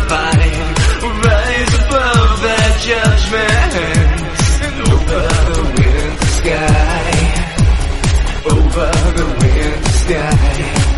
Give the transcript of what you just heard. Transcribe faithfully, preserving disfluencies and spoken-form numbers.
fight, rise above that judgment, and over the winter sky, over the winter sky.